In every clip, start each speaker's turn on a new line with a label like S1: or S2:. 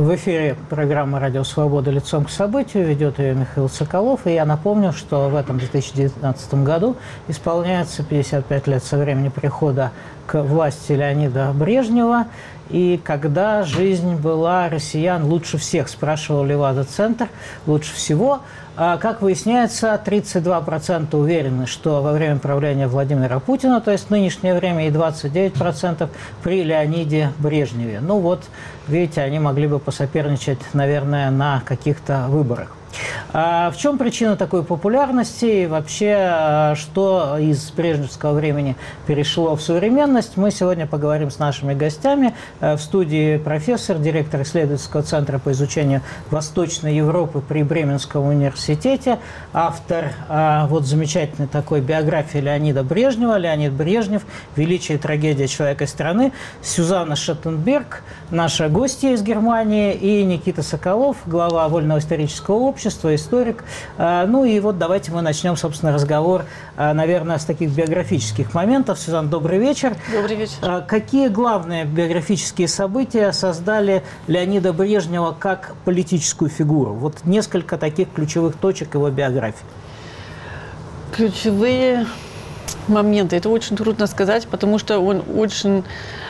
S1: В эфире программа «Радио Свобода. Лицом к событию». Ведет ее Михаил Соколов. И я напомню, что в этом 2019 году исполняется 55 лет со времени прихода к власти Леонида Брежнева. И когда жизнь была россиян лучше всех, спрашивал Левада-центр, лучше всего. Как выясняется, 32% уверены, что во время правления Владимира Путина, то есть в нынешнее время, и 29% при Леониде Брежневе. Ну вот, видите, они могли бы посоперничать, наверное, на каких-то выборах. В чем причина такой популярности и вообще, что из брежневского времени перешло в современность, мы сегодня поговорим с нашими гостями. В студии профессор, директор исследовательского центра по изучению Восточной Европы при Бременском университете, автор вот замечательной такой биографии Леонида Брежнева, Леонид Брежнев, «Величие и трагедия человека и страны», Сюзанна Шеттенберг, наша гостья из Германии, и Никита Соколов, глава Вольного исторического общества, историк. Ну и вот давайте мы начнем, собственно, разговор, наверное, с таких биографических моментов. Сюзанна, добрый вечер.
S2: Добрый вечер.
S1: Какие главные биографические события создали Леонида Брежнева как политическую фигуру? Вот несколько таких ключевых точек его биографии.
S2: Ключевые моменты. Это очень трудно сказать, потому что он очень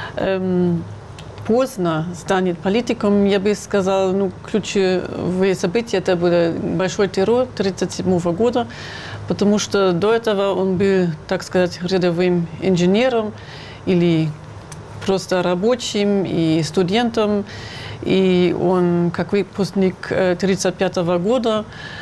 S2: поздно станет политиком. Я бы сказала, ключевые события – это был большой террор 1937 года, потому что до этого он был, так сказать, рядовым инженером или просто рабочим и студентом. И он, как выпускник 1935 года,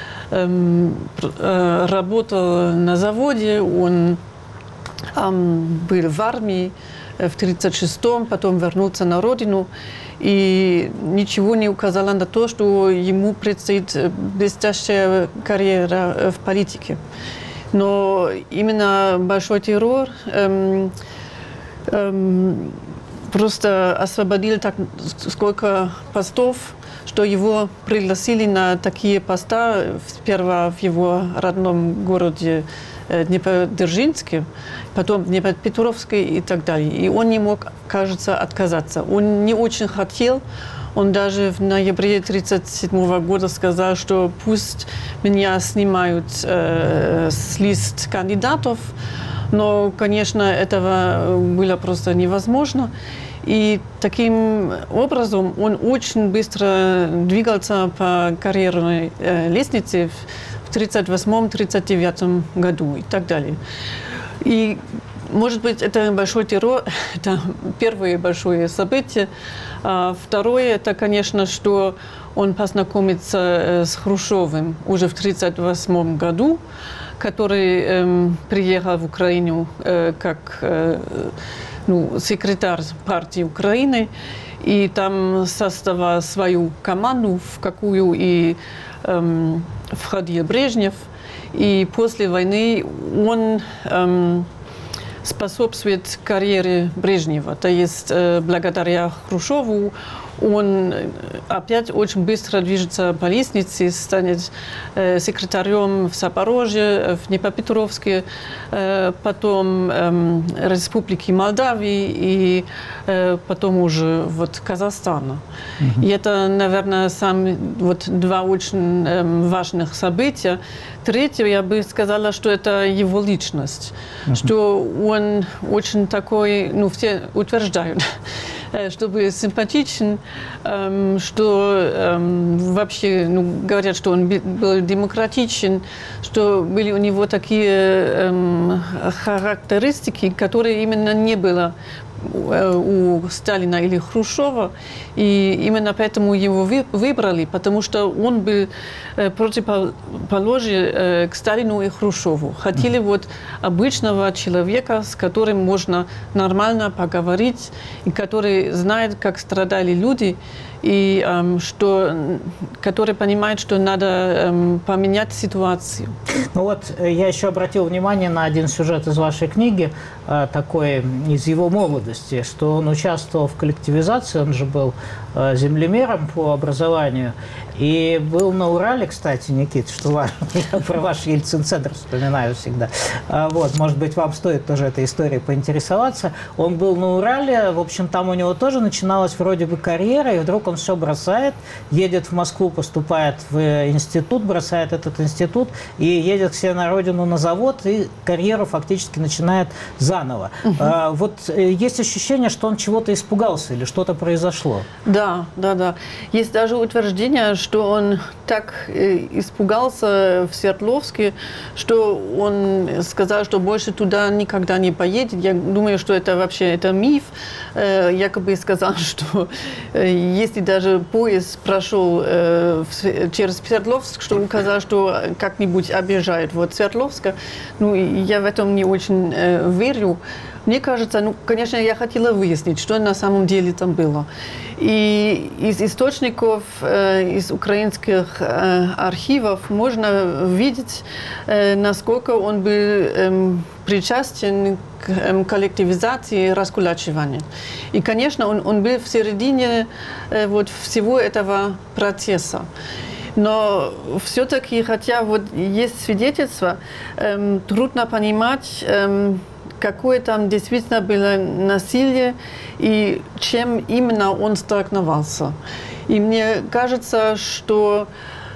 S2: работал на заводе, он был в армии в 1936-м, потом вернулся на родину, и ничего не указало на то, что ему предстоит блестящая карьера в политике. Но именно большой террор просто освободил так сколько постов, что его пригласили на такие поста, сперва в его родном городе Днепродзержинске, потом Днепропетровске и так далее. И он не мог, кажется, отказаться. Он не очень хотел. Он даже в ноябре 1937 года сказал, что пусть меня снимают с лист кандидатов. Но, конечно, этого было просто невозможно. И таким образом он очень быстро двигался по карьерной лестнице в 1938-1939 году и так далее. И, может быть, это большой террор, это первое большое событие. Второе, это, конечно, что он познакомится с Хрущевым уже в 1938 году, который приехал в Украину как секретарь партии Украины, и там создавал свою команду, в какую и входил Брежнев. И после войны он способствует карьере Брежнева. То есть благодаря Хрущеву он опять очень быстро движется по лестнице, станет секретарем в Запорожье, в Днепропетровске, потом Республики Молдавии и потом уже Казахстана. И это, наверное, два очень важных события. Третье, я бы сказала, что это его личность, что он очень такой, все утверждают, что был симпатичен, что вообще говорят, что он был демократичен, что были у него такие характеристики, которые именно не было у Сталина или Хрущева, и именно поэтому его выбрали, потому что он был противоположен к Сталину и Хрущеву. Хотели обычного человека, с которым можно нормально поговорить, и который знает, как страдали люди, и который понимает, что надо поменять ситуацию.
S1: Ну вот, я еще обратил внимание на один сюжет из вашей книги, такой из его молодости, что он участвовал в коллективизации, он же был землемером по образованию, и был на Урале, кстати, Никит, что важно, я про ваш Ельцин-центр вспоминаю всегда. Вот, может быть, вам стоит тоже этой историей поинтересоваться. Он был на Урале, в общем, там у него тоже начиналась вроде бы карьера, и вдруг он он все бросает, едет в Москву, поступает в институт, бросает этот институт и едет к себе на родину на завод, и карьеру фактически начинает заново. Вот есть ощущение, что он чего-то испугался или что-то произошло.
S2: Да. Есть даже утверждение, что он так испугался в Свердловске, что он сказал, что больше туда никогда не поедет. Я думаю, что это вообще миф. Якобы сказал, что если даже поезд прошел через Свердловск, что указал, что как-нибудь объезжает Свердловска. Ну, я в этом не очень верю. Мне кажется, конечно, я хотела выяснить, что на самом деле там было. И из источников, из украинских архивов можно видеть, насколько он был причастен к коллективизации и раскулачиванию. И, конечно, он был в середине всего этого процесса. Но все-таки, хотя есть свидетельства, трудно понимать, какое там действительно было насилие и чем именно он столкнулся. И мне кажется, что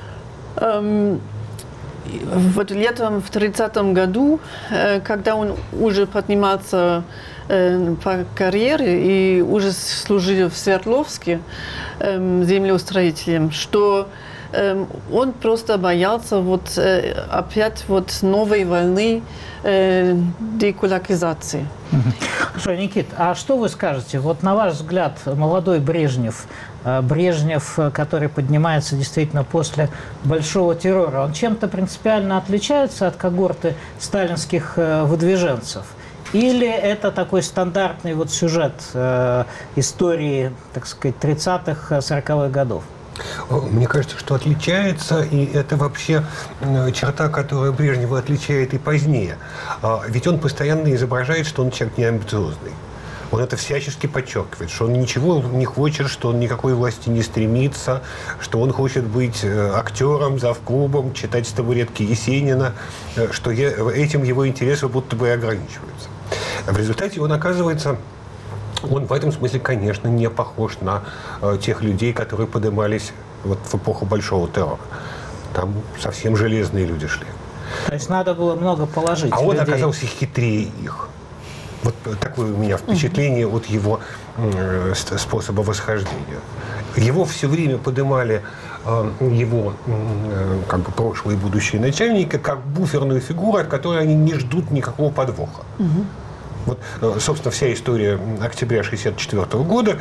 S2: летом в 30-м году, когда он уже поднимался по карьере и уже служил в Свердловске землеустроителем, что он просто боялся опять новой волны декулакизации.
S1: Хорошо, Никит, а что вы скажете? Вот на ваш взгляд, молодой Брежнев, который поднимается действительно после Большого террора, он чем-то принципиально отличается от когорты сталинских выдвиженцев? Или это такой стандартный сюжет истории, так сказать, 30-х, 40-х годов?
S3: Мне кажется, что отличается, и это вообще черта, которая Брежнева отличает и позднее. Ведь он постоянно изображает, что он человек неамбициозный. Он это всячески подчеркивает, что он ничего не хочет, что он никакой власти не стремится, что он хочет быть актером, завклубом, читать с табуретки Есенина, что этим его интересы будто бы и ограничиваются. В результате он оказывается... Он в этом смысле, конечно, не похож на тех людей, которые поднимались в эпоху Большого террора. Там совсем железные люди шли.
S1: То есть надо было много положить.
S3: А он оказался хитрее их. Вот такое у меня впечатление от его способа восхождения. Его все время поднимали его прошлые и будущие начальники как буферную фигуру, от которой они не ждут никакого подвоха. Собственно, вся история октября 1964 года,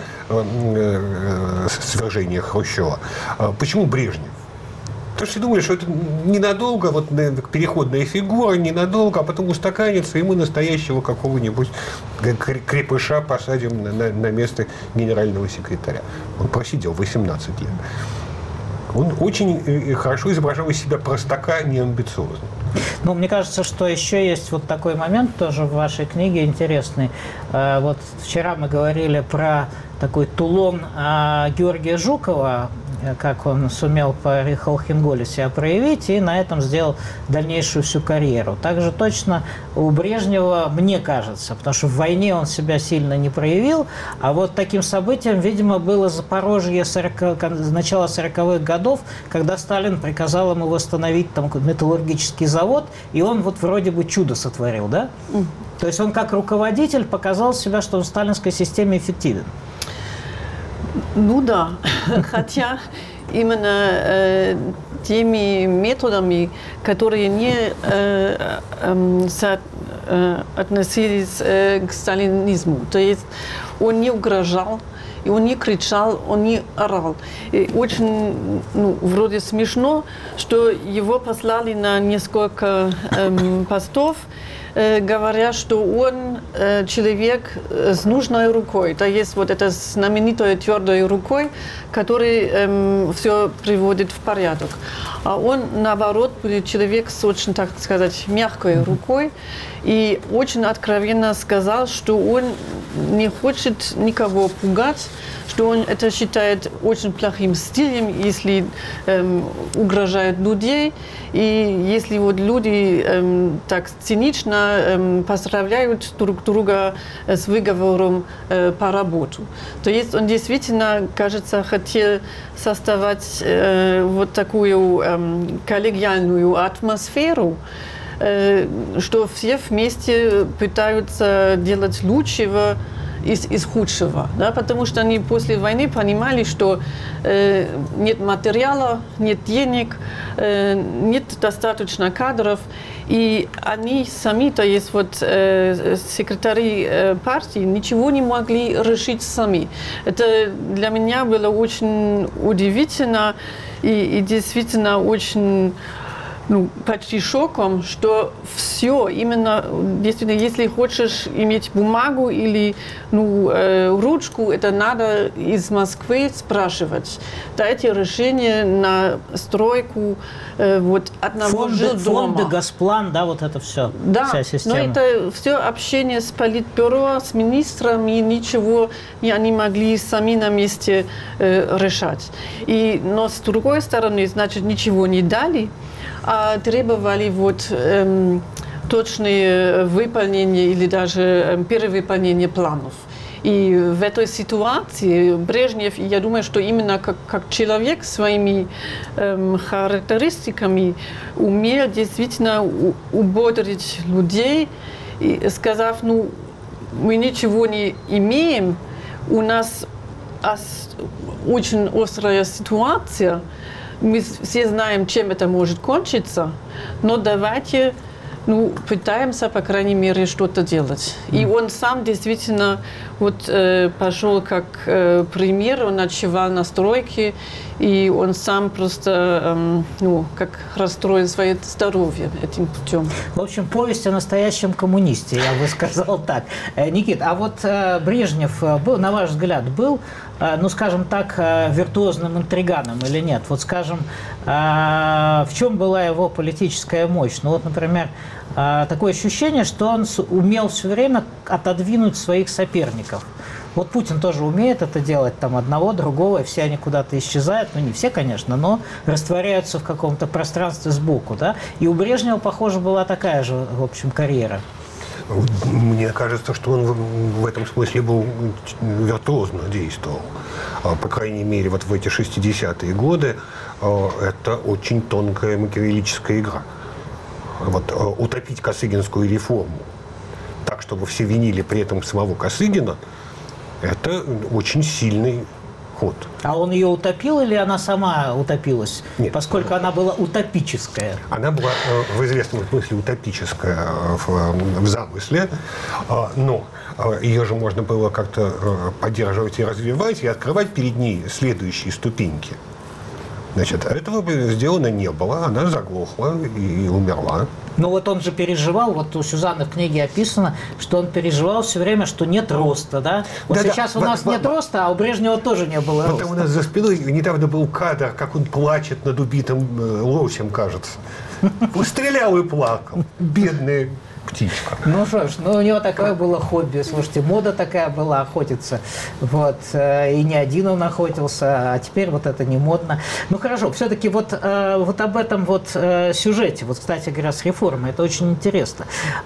S3: свержения Хрущева. Почему Брежнев? Потому что все думали, что это ненадолго, переходная фигура, ненадолго, а потом устаканится, и мы настоящего какого-нибудь крепыша посадим на место генерального секретаря. Он просидел 18 лет. Он очень хорошо изображал из себя простака, неамбициозно.
S1: Мне кажется, что еще есть такой момент тоже в вашей книге интересный. Вчера мы говорили про такой Тулон Георгия Жукова, как он сумел по Холхенголе себя проявить, и на этом сделал дальнейшую всю карьеру. Также точно у Брежнева, мне кажется, потому что в войне он себя сильно не проявил, а таким событием, видимо, было Запорожье начала 40-х годов, когда Сталин приказал ему восстановить там металлургический завод, и он вроде бы чудо сотворил, да? То есть он как руководитель показал себя, что он в сталинской системе эффективен.
S2: Ну да, хотя именно теми методами, которые не относились к сталинизму. То есть он не угрожал, и он не кричал, он не орал. И очень вроде смешно, что его послали на несколько постов, говоря, что он человек с нужной рукой. То есть эта знаменитая твердой рукой, который все приводит в порядок. А он, наоборот, был человек с очень, так сказать, мягкой рукой и очень откровенно сказал, что он не хочет никого пугать, что он это считает очень плохим стилем, если угрожает людей, и если вот люди так цинично поздравляют друг друга с выговором по работу. То есть он действительно, кажется, хотел создавать вот такую коллегиальную атмосферу, что все вместе пытаются делать лучшего из худшего, да, потому что они после войны понимали, что нет материала, нет денег, нет достаточно кадров, и они сами, то есть вот секретари партии, ничего не могли решить сами. Это для меня было очень удивительно и действительно очень почти шоком, что все, именно, действительно, если хочешь иметь бумагу или ручку, это надо из Москвы спрашивать. Дайте решение на стройку вот одного жилдома.
S1: Фонды, Госплан, да, вот это все,
S2: да,
S1: вся система.
S2: Но это все общение с политбюро, с министрами, ничего они могли сами на месте решать. Но с другой стороны, значит, ничего не дали, а требовали вот точное выполнение или даже перевыполнение планов. И в этой ситуации Брежнев, я думаю, что именно как человек своими характеристиками умел действительно убодрить людей, и сказав, мы ничего не имеем, у нас очень острая ситуация, мы все знаем, чем это может кончиться, но давайте пытаемся, по крайней мере, что-то делать. И он сам действительно пошел как пример, он ночевал на стройке, и он сам просто как расстроил свое здоровье этим путем.
S1: В общем, повесть о настоящем коммунисте, я бы сказал так. Никит, а вот Брежнев, на ваш взгляд, был, скажем так, виртуозным интриганом или нет? Вот, скажем, в чем была его политическая мощь? Например, такое ощущение, что он умел все время отодвинуть своих соперников. Вот Путин тоже умеет это делать, там одного, другого, и все они куда-то исчезают, не все, конечно, но растворяются в каком-то пространстве сбоку, да? И у Брежнева, похоже, была такая же, в общем, карьера.
S3: Мне кажется, что он в этом смысле был виртуозно действовал. По крайней мере, вот в эти 60-е годы это очень тонкая макиавеллическая игра. Утопить косыгинскую реформу так, чтобы все винили при этом самого Косыгина, это очень сильный ход.
S1: А он ее утопил или она сама утопилась?
S3: Нет.
S1: Поскольку она была утопическая.
S3: Она была в известном смысле утопическая в замысле, но ее же можно было как-то поддерживать и развивать, и открывать перед ней следующие ступеньки. Значит, этого сделано не было, она заглохла и умерла.
S1: Но вот он же переживал, вот у Сюзанны в книге описано, что он переживал все время, что нет роста, да? Вот да, сейчас у нас нет роста, а у Брежнева тоже не было роста.
S3: У нас за спиной недавно был кадр, как он плачет над убитым лосем, кажется. Стрелял и плакал. Бедный птичка.
S1: Что ж, у него такое было хобби. Слушайте, мода такая была охотиться. И не один он охотился, а теперь это не модно. Хорошо, все-таки вот об этом сюжете, кстати говоря, с реформой, это очень интересно.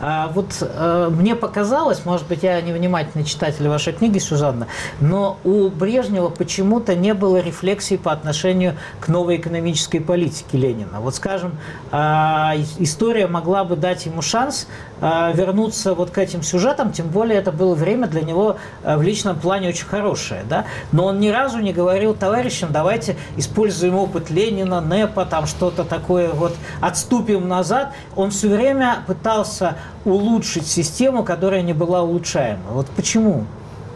S1: Мне показалось, может быть, я невнимательный читатель вашей книги, Сюзанна, но у Брежнева почему-то не было рефлексии по отношению к новой экономической политике Ленина. Скажем, история могла бы дать ему шанс вернуться к этим сюжетам, тем более это было время для него в личном плане очень хорошее, да? Но он ни разу не говорил товарищам, давайте используем опыт Ленина, НЭПа, там что-то такое, отступим назад. Он все время пытался улучшить систему, которая не была улучшаема. Почему?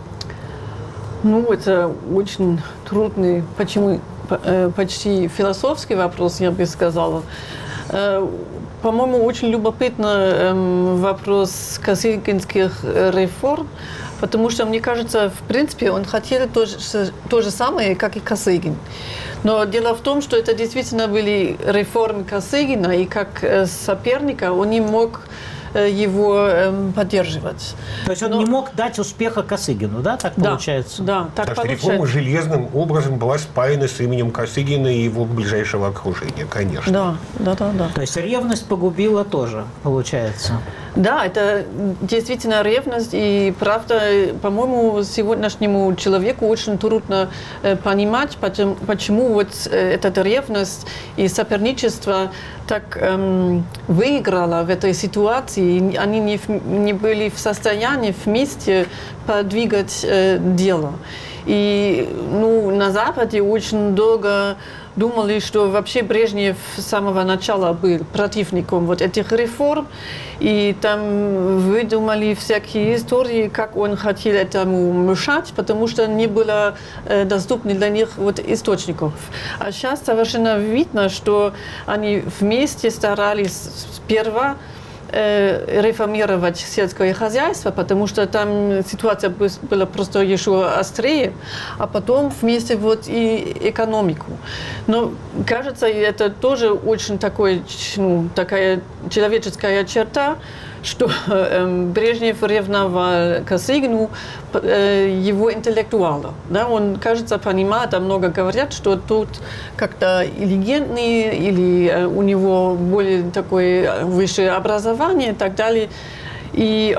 S2: Это очень трудный, почти философский вопрос, я бы сказала. По-моему, очень любопытный вопрос косыгинских реформ, потому что, мне кажется, в принципе, он хотел то же самое, как и Косыгин. Но дело в том, что это действительно были реформы Косыгина, и как соперника он не мог его поддерживать.
S1: То есть он не мог дать успеха Косыгину, да, так получается?
S2: Да, так
S3: потому что реформа железным образом была спаяна с именем Косыгина и его ближайшего окружения, конечно.
S2: Да.
S1: То есть ревность погубила тоже, получается.
S2: Да, это действительно ревность, и правда, по-моему, сегодняшнему человеку очень трудно понимать, почему вот эта ревность и соперничество так выиграло в этой ситуации. Они не были в состоянии вместе подвигать дело. И на Западе очень долго думали, что вообще Брежнев с самого начала был противником вот этих реформ, и там выдумали всякие истории, как он хотел этому мешать, потому что не было доступно для них вот источников. А сейчас совершенно видно, что они вместе старались сперва реформировать сельское хозяйство, потому что там ситуация была просто еще острее, а потом вместе вот и экономику. Но кажется, это тоже очень такая человеческая черта, что Брежнев ревновал Косыгину его интеллектуала. Да? Он, кажется, понимает, а много говорят, что тут как-то интеллигентный или у него более такое высшее образование и так далее. И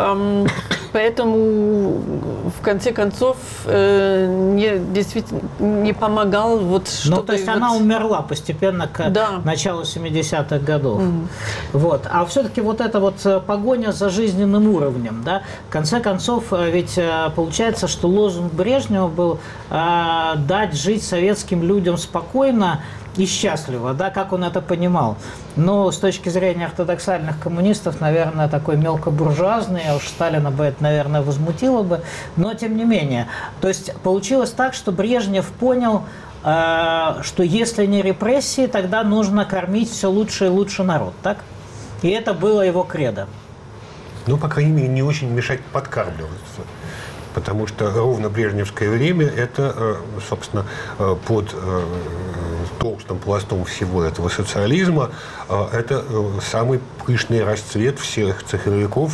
S2: поэтому, в конце концов, действительно не помогал вот что-то.
S1: То есть она умерла постепенно к началу 70-х годов. Вот. А все-таки вот эта вот погоня за жизненным уровнем, да, в конце концов, ведь получается, что лозунг Брежнева был дать жить советским людям спокойно и счастливо, да, как он это понимал. Но с точки зрения ортодоксальных коммунистов, наверное, такой мелкобуржуазный, а уж Сталина бы это, наверное, возмутило бы, но тем не менее. То есть получилось так, что Брежнев понял, что если не репрессии, тогда нужно кормить все лучше и лучше народ, так? И это было его кредо.
S3: Ну, по крайней мере, не очень мешать подкармливаться. Потому что ровно брежневское время – это, собственно, под толстым пластом всего этого социализма, это самый пышный расцвет всех цеховиков,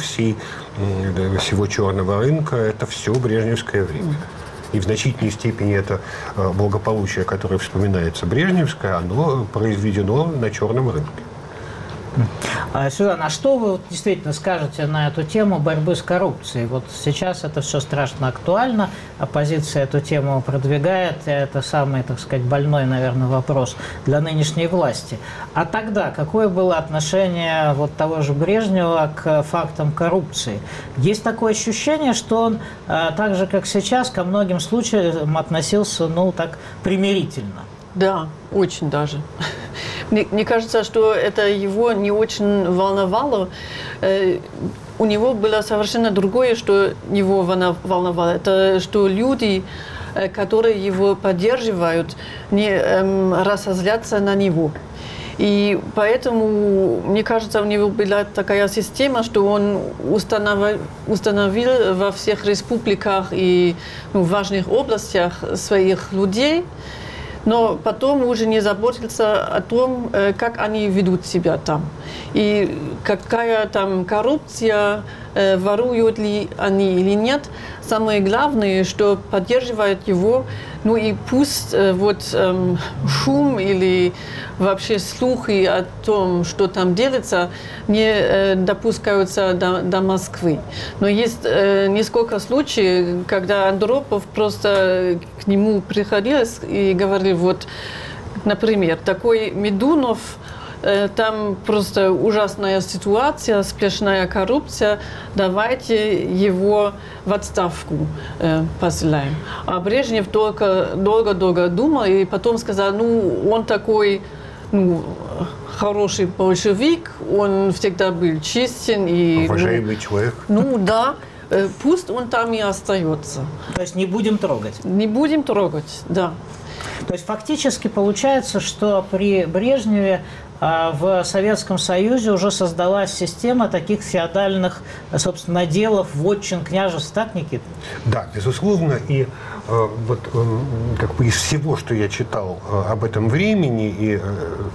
S3: всего черного рынка – это все брежневское время. И в значительной степени это благополучие, которое вспоминается брежневское, оно произведено на черном рынке.
S1: Сюзанна, а что вы действительно скажете на эту тему борьбы с коррупцией? Вот сейчас это все страшно актуально, оппозиция эту тему продвигает, и это самый, так сказать, больной, наверное, вопрос для нынешней власти. А тогда какое было отношение вот того же Брежнева к фактам коррупции? Есть такое ощущение, что он, так же, как сейчас, ко многим случаям относился, так, примирительно.
S2: Да, очень даже. Мне кажется, что это его не очень волновало. У него было совершенно другое, что его волновало. Это что люди, которые его поддерживают, не разозлятся на него. И поэтому, мне кажется, у него была такая система, что он установил во всех республиках и в важных областях своих людей, но потом уже не заботился о том, как они ведут себя там. И какая там коррупция, воруют ли они или нет. Самое главное, что поддерживает его, и пусть шум или вообще слухи о том, что там делается, не допускаются до Москвы. Но есть несколько случаев, когда Андропов просто к нему приходил и говорил, например, такой Медунов, там просто ужасная ситуация, сплошная коррупция, давайте его в отставку посылаем. А Брежнев долго-долго думал и потом сказал, он такой хороший большевик, он всегда был честен. И,
S3: уважаемый человек.
S2: Да, пусть он там и остается.
S1: То есть не будем трогать?
S2: Не будем трогать, да.
S1: То есть фактически получается, что при Брежневе в Советском Союзе уже создалась система таких феодальных, собственно, наделов, вотчин, княжеств, так, Никита?
S3: Да, безусловно. И из всего, что я читал об этом времени, и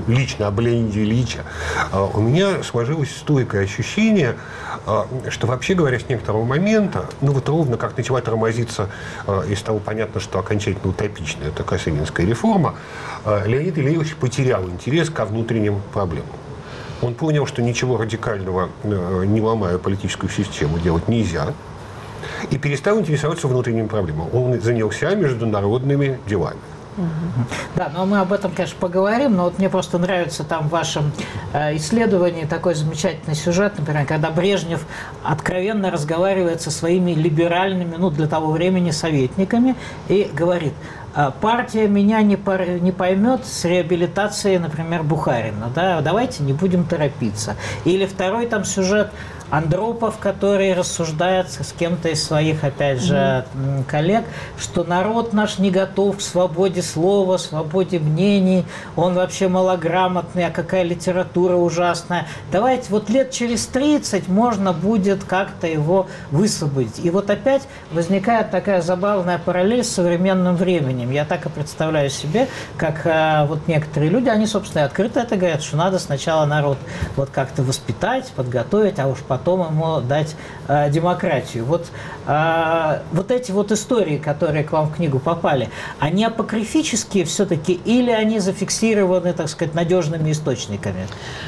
S3: лично об Леониде Ильиче, у меня сложилось стойкое ощущение, что вообще говоря, с некоторого момента, ну вот ровно как начала тормозиться и стало понятно, что окончательно утопичная такая Косыгинская реформа, Леонид Ильич потерял интерес ко внутренним проблемам. Он понял, что ничего радикального, не ломая политическую систему, делать нельзя, и перестал интересоваться внутренними проблемами. Он занялся международными делами.
S1: Да, но мы об этом, конечно, поговорим, но вот мне просто нравится там в вашем исследовании такой замечательный сюжет, например, когда Брежнев откровенно разговаривает со своими либеральными, ну, для того времени, советниками и говорит: партия меня не поймет с реабилитацией, например, Бухарина, да, давайте не будем торопиться. Или второй там сюжет Андропов, который рассуждает с кем-то из своих, опять же, коллег, что народ наш не готов к свободе слова, свободе мнений, он вообще малограмотный, а какая литература ужасная. Давайте вот лет через 30 можно будет как-то его высвободить. И вот опять возникает такая забавная параллель с современным временем. Я так и представляю себе, как вот некоторые люди, они, собственно, открыто это говорят, что надо сначала народ вот как-то воспитать, подготовить, а уж потом ему дать демократию. Вот эти вот истории, которые к вам в книгу попали, они апокрифические все-таки или они зафиксированы, так сказать, надежными источниками?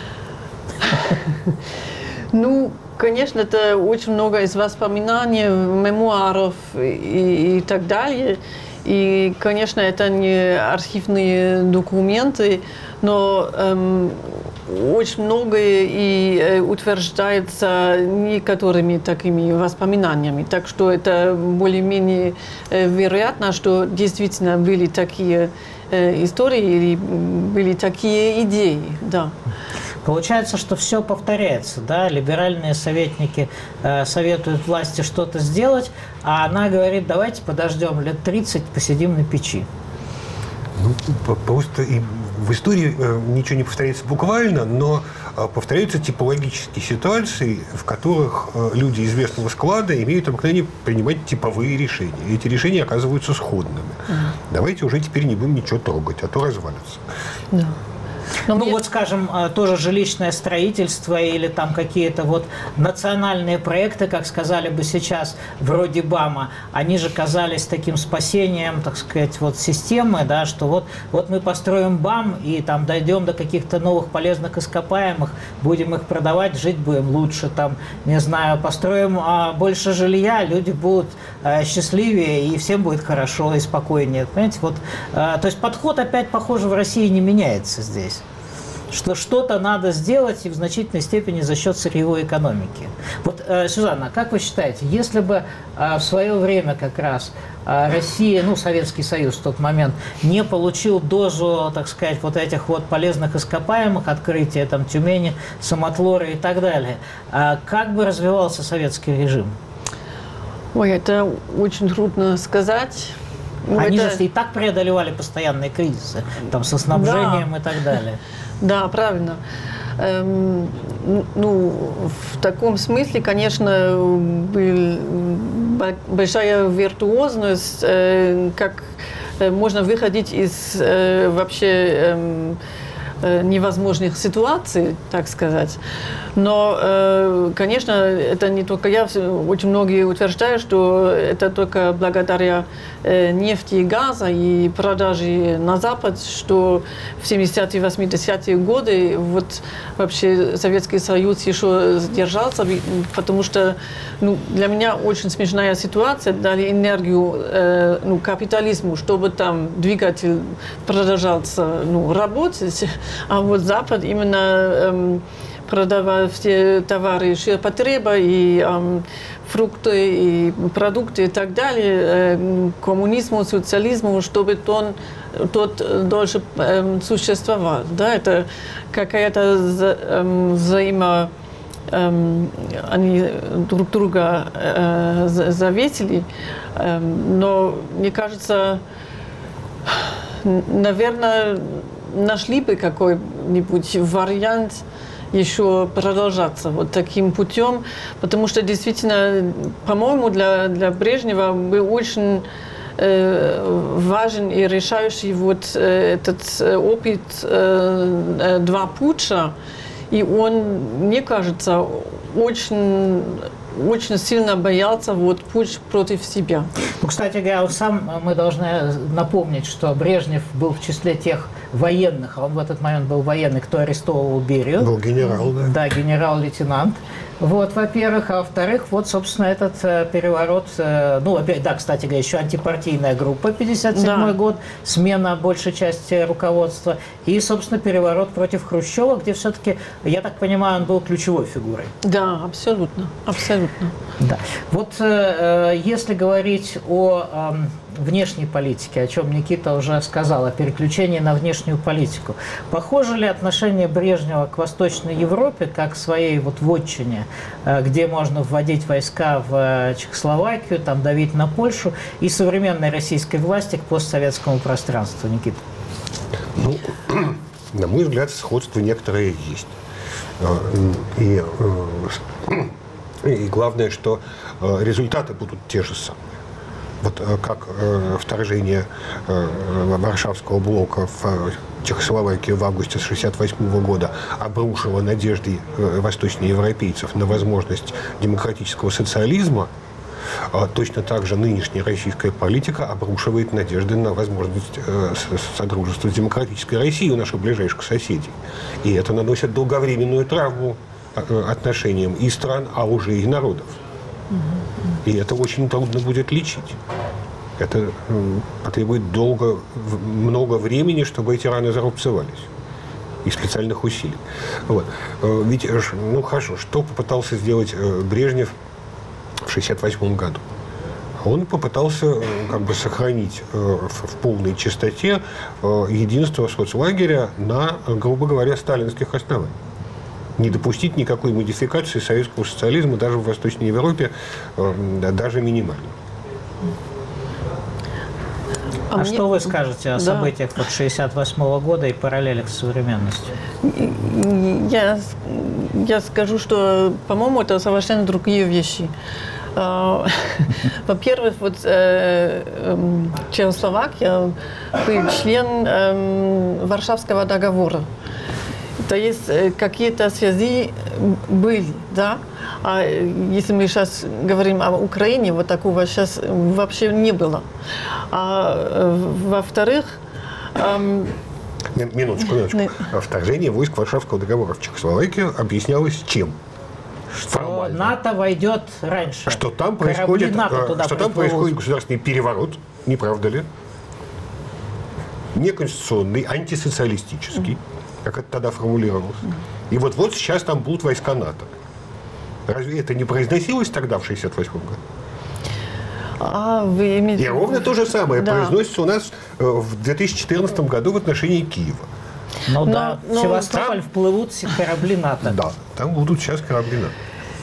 S2: Ну, конечно, это очень много из воспоминаний, мемуаров и так далее. И, конечно, это не архивные документы, но очень многое и утверждается некоторыми такими воспоминаниями. Так что это более-менее вероятно, что действительно были такие истории или были такие идеи, да.
S1: Получается, что все повторяется, да? Либеральные советники советуют власти что-то сделать, а она говорит: давайте подождем лет 30, посидим на печи.
S3: Ну, просто и в истории ничего не повторяется буквально, но повторяются типологические ситуации, в которых люди известного склада имеют обыкновение принимать типовые решения. И эти решения оказываются сходными. Давайте уже теперь не будем ничего трогать, а то развалится.
S2: Да.
S1: Ну, вот, скажем, тоже жилищное строительство или там какие-то вот национальные проекты, как сказали бы сейчас, вроде БАМа, они же казались таким спасением, так сказать, вот системы, да, что вот мы построим БАМ и там дойдем до каких-то новых полезных ископаемых, будем их продавать, жить будем лучше, там, не знаю, построим больше жилья, люди будут счастливее и всем будет хорошо и спокойнее. Понимаете, вот, то есть подход опять, похоже, в России не меняется здесь. Что что-то надо сделать и в значительной степени за счет сырьевой экономики. Вот, Сюзанна, как вы считаете, если бы в свое время как раз Россия, ну, Советский Союз в тот момент не получил дозу, так сказать, вот этих вот полезных ископаемых, открытия там Тюмени, Самотлора и так далее, как бы развивался советский режим?
S2: Ой, это очень трудно сказать.
S1: Они же и так преодолевали постоянные кризисы, там, со снабжением, да, и так далее.
S2: Да, правильно. Ну, в таком смысле, конечно, была большая виртуозность, как можно выходить из вообще невозможных ситуаций, так сказать. Но, конечно, это не только я, очень многие утверждают, что это только благодаря нефти и газа и продаже на Запад, что в 70-е, 80-е годы вот вообще Советский Союз еще сдержался, потому что, ну, для меня очень смешная ситуация, дали энергию капитализму, чтобы там двигатель продолжался работать, а вот Запад именно продавал все товары ширпотреба и фрукты и продукты и так далее коммунизму, социализму, чтобы тот дольше существовал. Да, это какая-то они друг друга зависели, но мне кажется, наверное, нашли бы какой-нибудь вариант еще продолжаться вот таким путем, потому что действительно, по-моему, для Брежнева был очень важен и решающий вот этот опыт два путча. И он, мне кажется, очень сильно боялся вот путь против себя.
S1: Ну, кстати говоря, мы должны напомнить, что Брежнев был в числе тех военных, а он в этот момент был военный, кто арестовывал Берию.
S3: Был генерал, да.
S1: Да, генерал-лейтенант. Вот, во-первых. А во-вторых, вот, собственно, этот переворот, ну, опять, да, кстати говоря, еще антипартийная группа, 57-й год, смена большей части руководства, и, собственно, переворот против Хрущева, где все-таки, я так понимаю, он был ключевой фигурой.
S2: Да, абсолютно, абсолютно.
S1: Да. Вот если говорить о внешней политике, о чем Никита уже сказал, о переключении на внешнюю политику. Похоже ли отношение Брежнева к Восточной Европе, как к своей вот вотчине, где можно вводить войска в Чехословакию, там давить на Польшу, и современной российской власти к постсоветскому пространству, Никита?
S3: Ну, на мой взгляд, сходство некоторое есть. И главное, что результаты будут те же самые. Вот как вторжение Варшавского блока в Чехословакию в августе 1968 года обрушило надежды восточноевропейцев на возможность демократического социализма, точно так же нынешняя российская политика обрушивает надежды на возможность содружества с демократической Россией у наших ближайших соседей. И это наносит долговременную травму отношениям и стран, а уже и народов. И это очень трудно будет лечить. Это потребует много времени, чтобы эти раны зарубцевались. И специальных усилий. Вот. Ведь, ну хорошо, что попытался сделать Брежнев в 1968 году? Он попытался как бы сохранить в полной чистоте единство соцлагеря на, грубо говоря, сталинских основаниях. Не допустить никакой модификации советского социализма даже в Восточной Европе, даже минимально.
S1: А что вы скажете о событиях 1968 года и параллелях с современностью?
S2: Я скажу, что, по-моему, это совершенно другие вещи. Во-первых, вот Чехословакия был член Варшавского договора. То есть какие-то связи были, да? А если мы сейчас говорим о Украине, вот такого сейчас вообще не было. А во-вторых...
S3: Минуточку. Вторжение войск Варшавского договора в Чехословакию объяснялось чем?
S1: Что НАТО войдет раньше.
S3: Что там происходит государственный переворот, не правда ли? Неконституционный, антисоциалистический, как это тогда формулировалось. И вот сейчас там будут войска НАТО. Разве это не произносилось тогда, в 1968 году? И ровно то же самое произносится у нас в 2014 году в отношении Киева.
S1: Ну да, в Севастополь вплывут корабли НАТО.
S3: Да, там будут сейчас корабли НАТО.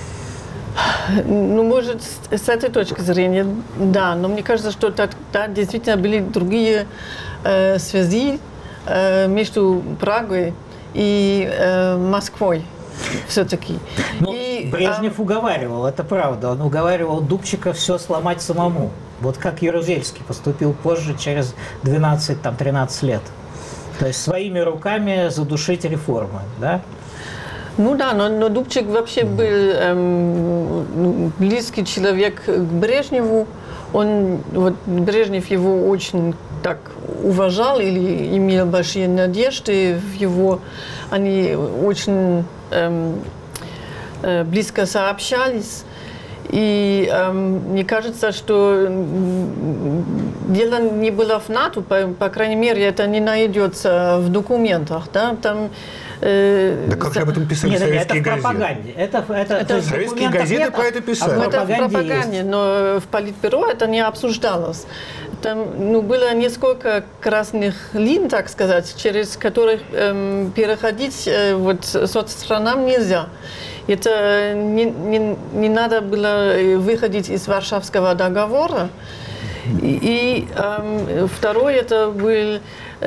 S2: Ну, может, с этой точки зрения, да, но мне кажется, что тогда действительно были другие связи между Прагой и Москвой все-таки.
S1: Брежнев уговаривал, это правда. Он уговаривал Дубчика все сломать самому. Вот как Ярузельский поступил позже, через 12-13 лет. То есть своими руками задушить реформы, да?
S2: Ну да, но Дубчик вообще был близкий человек к Брежневу. Брежнев его очень так уважал или имел большие надежды в его. Они очень близко сообщались. И мне кажется, что дело не было в НАТО, по крайней мере, это не найдется в документах. Да? Там,
S3: да как же об этом писали советские газеты?
S1: Это в пропаганде. Это
S3: советские газеты про это писали.
S2: Это в пропаганде, но в Политбюро это не обсуждалось. Там было несколько красных линий, так сказать, через которых переходить соцстранам нельзя. Это не надо было выходить из Варшавского договора. И второе, это был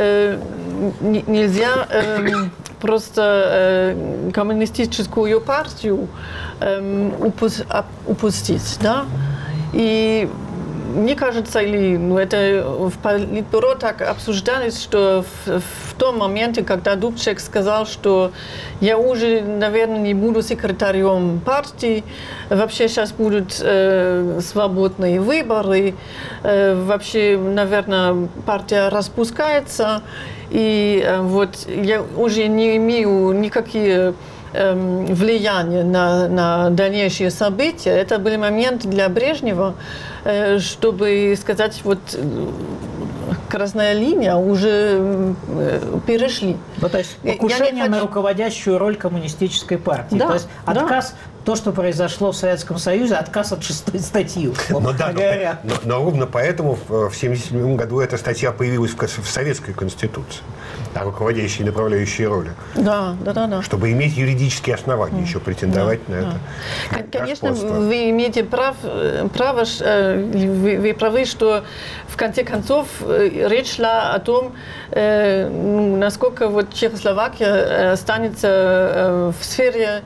S2: нельзя просто коммунистическую партию упустить, да? И мне кажется, или это в Политбюро так обсуждалось, что в том моменте, когда Дубчик сказал, что я уже, наверное, не буду секретарем партии, вообще сейчас будут свободные выборы, вообще, наверное, партия распускается, и вот я уже не имею никакие влияние на дальнейшие события. Это был момент для Брежнева, чтобы сказать, вот красная линия уже перешли.
S1: Ну, то есть покушение на руководящую роль коммунистической партии.
S2: Да,
S1: то есть отказ, то, что произошло в Советском Союзе, отказ от 6-й статьи.
S3: Но ровно поэтому в 1977 году эта статья появилась в Советской Конституции. О руководящей и направляющей роли.
S2: Да.
S3: Чтобы иметь юридические основания еще претендовать на это.
S2: Конечно, вы имеете право, вы правы, что в конце концов речь шла о том, насколько вот Чехословакия останется в сфере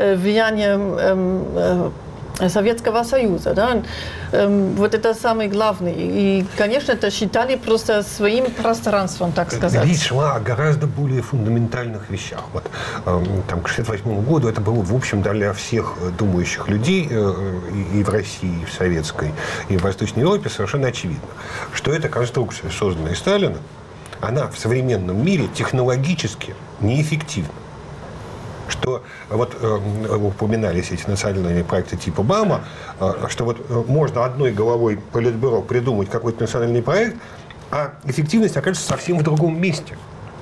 S2: влияния Советского Союза. Да? Вот это самое главное. И, конечно, это считали просто своим пространством, так сказать.
S3: Речь шла о гораздо более фундаментальных вещах. Вот, там, к 1968 году это было, в общем, для всех думающих людей и в России, и в Советской, и в Восточной Европе совершенно очевидно, что эта конструкция, созданная Сталином, она в современном мире технологически неэффективна. Что вот упоминались эти национальные проекты типа БАМа, что вот можно одной головой Политбюро придумать какой-то национальный проект, а эффективность окажется совсем в другом месте.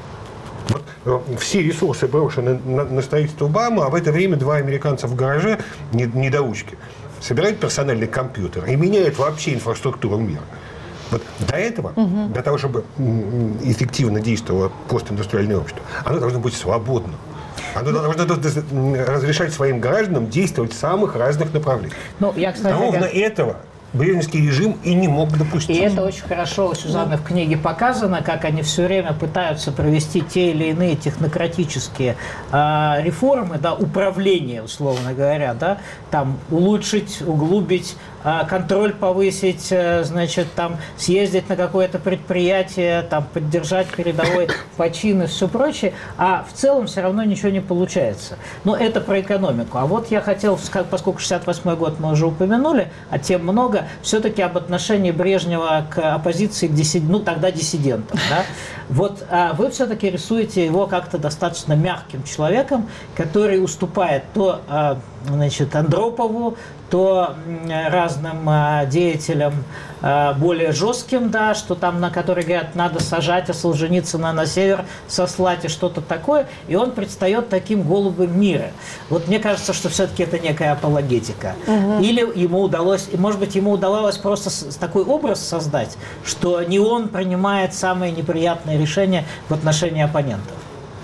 S3: Вот, все ресурсы брошены на строительство БАМа, а в это время два американца в гараже, недоучки, собирают персональный компьютер и меняют вообще инфраструктуру мира. Вот до этого, для того, чтобы эффективно действовало постиндустриальное общество, оно должно быть свободным. Оно должно разрешать своим гражданам действовать в самых разных направлениях. Ровно этого брежневский режим и не мог допустить.
S1: И это очень хорошо у Сюзанны в книге показано, как они все время пытаются провести те или иные технократические реформы, да, управления, условно говоря, да, там улучшить, углубить, контроль повысить, значит, там съездить на какое-то предприятие, там поддержать передовой почин и все прочее, а в целом все равно ничего не получается. Но это про экономику. А вот я хотел, поскольку 68-й год мы уже упомянули, а тем много, все-таки об отношении Брежнева к оппозиции, тогда диссидентам. Да? Вот вы все-таки рисуете его как-то достаточно мягким человеком, который уступает то Андропову, то разным деятелям более жестким, да, что там, на которые говорят, надо сажать, а Солженицына на север сослать и что-то такое, и он предстает таким голубым мира. Вот мне кажется, что все-таки это некая апологетика. Или ему удалось, может быть, ему удавалось просто такой образ создать, что не он принимает самые неприятные решения в отношении оппонентов.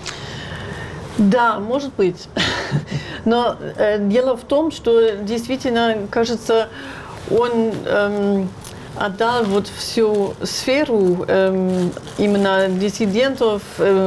S2: Да, может быть. Но дело в том, что действительно, кажется, он отдал вот всю сферу именно диссидентов,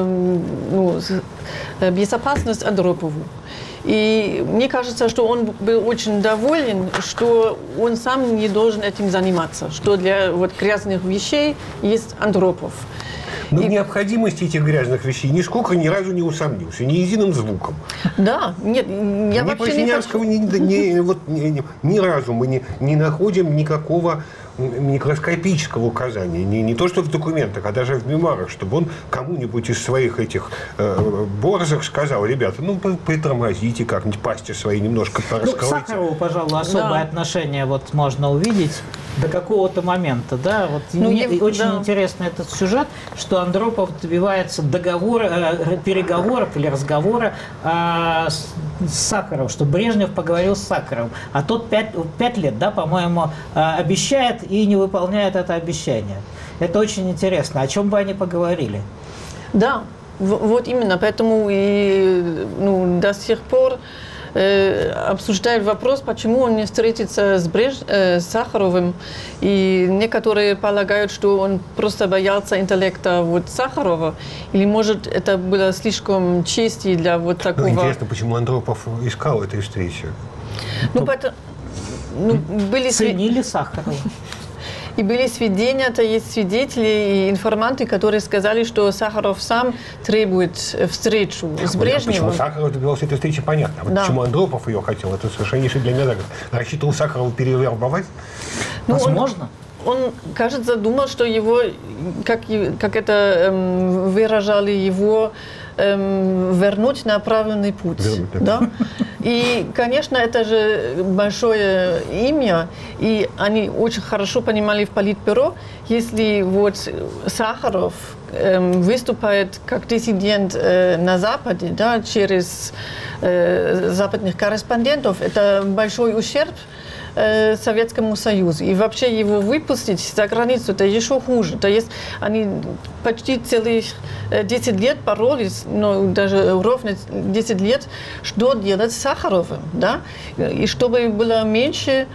S2: безопасность Андропову. И мне кажется, что он был очень доволен, что он сам не должен этим заниматься, что для вот грязных вещей есть Андропов.
S3: Но в необходимости этих грязных вещей нисколько ни разу не усомнился, ни единым звуком.
S2: Да, нет, я вообще не хочу.
S3: Ни разу мы не находим никакого микроскопического указания, не то что в документах, а даже в мемуарах, чтобы он кому-нибудь из своих этих борзых сказал: ребята, притормозите как-нибудь, пасти свои немножко пораскройте.
S1: К Сахарову, пожалуй, особое отношение вот можно увидеть до какого-то момента, да, вот очень интересный этот сюжет, что Андропов добивается переговоров или разговора с Сахаровым, что Брежнев поговорил с Сахаровым, а тот 5 лет, да, по-моему, обещает и не выполняет это обещание. Это очень интересно. О чем бы они поговорили?
S2: Да, вот именно. Поэтому и до сих пор обсуждают вопрос, почему он не встретится с Сахаровым. И некоторые полагают, что он просто боялся интеллекта Сахарова. Или, может, это было слишком чести для вот такого...
S3: Интересно, почему Андропов искал этой встречи?
S2: Ценили
S1: Сахарова.
S2: И были сведения, это есть свидетели и информанты, которые сказали, что Сахаров сам требует встречу с Брежневым.
S3: Почему Сахаров добивался этой встречи, понятно. А вот почему Андропов ее хотел, это совершеннейший для меня загадка. Рассчитывал Сахарова перевербовать?
S1: Ну, возможно.
S2: Он, кажется, думал, что его, как это выражали его, вернуть на правильный путь. Да? И, конечно, это же большое имя, и они очень хорошо понимали в Политбюро, если вот Сахаров выступает как диссидент на Западе, да, через западных корреспондентов, это большой ущерб Советскому Союзу. И вообще его выпустить за границу, это еще хуже. То есть они почти целых 10 лет боролись, ну, даже ровно 10 лет, что делать с Сахаровым, да? И чтобы было меньше